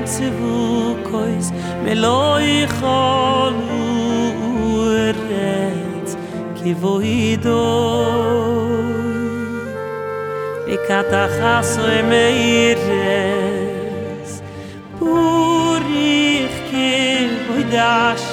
ציווקויס מלוי חולורת כבוידוי וכתחסוי מאירס פוריך כבוידש